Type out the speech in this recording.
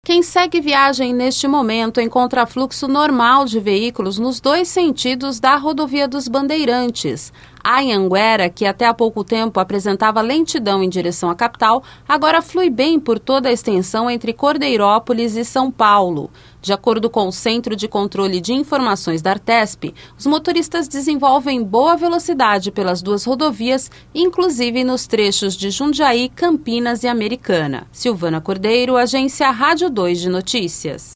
Quem segue viagem neste momento encontra fluxo normal de veículos nos dois sentidos da Rodovia dos Bandeirantes. A Anhanguera, que até há pouco tempo apresentava lentidão em direção à capital, agora flui bem por toda a extensão entre Cordeirópolis e São Paulo. De acordo com o Centro de Controle de Informações da Artesp, os motoristas desenvolvem boa velocidade pelas duas rodovias, inclusive nos trechos de Jundiaí, Campinas e Americana. Silvana Cordeiro, Agência Rádio 2 de Notícias.